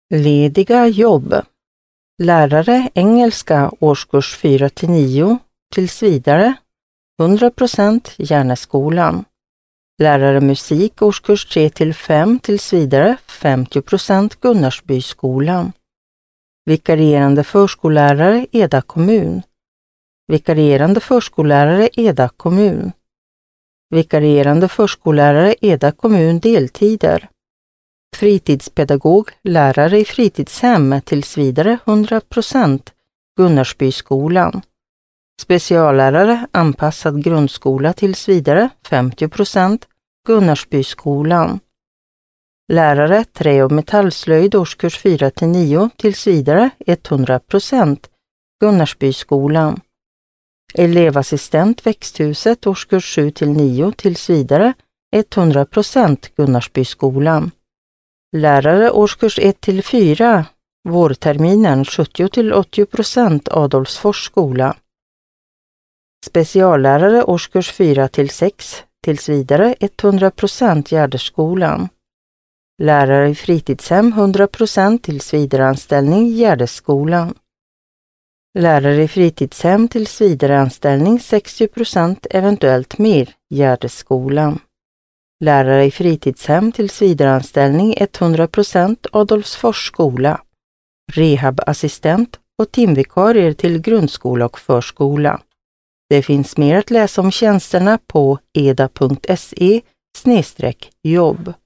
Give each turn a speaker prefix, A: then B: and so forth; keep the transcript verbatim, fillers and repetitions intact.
A: Lediga jobb. Lärare engelska årskurs fyra till nio tills vidare hundra procent Järnässkolan. Lärare musik årskurs tre till fem tills vidare femtio procent Gunnarsbyskolan. Vikarierande förskollärare Eda kommun. Vikarierande förskollärare Eda kommun. Vikarierande förskollärare Eda kommun deltider. Fritidspedagog, lärare i fritidshem tills vidare hundra procent Gunnarsbyskolan. Speciallärare anpassad grundskola tills vidare femtio procent Gunnarsbyskolan. Lärare trä- och metallslöjd årskurs fyra till nio tills vidare hundra procent Gunnarsbyskolan. Elevassistent växthuset årskurs sju till nio tills vidare hundra procent Gunnarsbyskolan. Lärare årskurs ett till fyra vårterminen sjuttio till åttio procent Adolfsfors skola. Speciallärare årskurs fyra till sex tills vidare hundra procent Gärdeskolan. Lärare i fritidshem hundra procent tills vidareanställning Gärdeskolan. Lärare i fritidshem tills vidareanställning sextio procent eventuellt mer Gärdeskolan. Lärare i fritidshem tills vidareanställning hundra procent Adolfsfors skola. Rehabassistent och timvikarier till grundskola och förskola. Det finns mer att läsa om tjänsterna på eda punkt se slash jobb.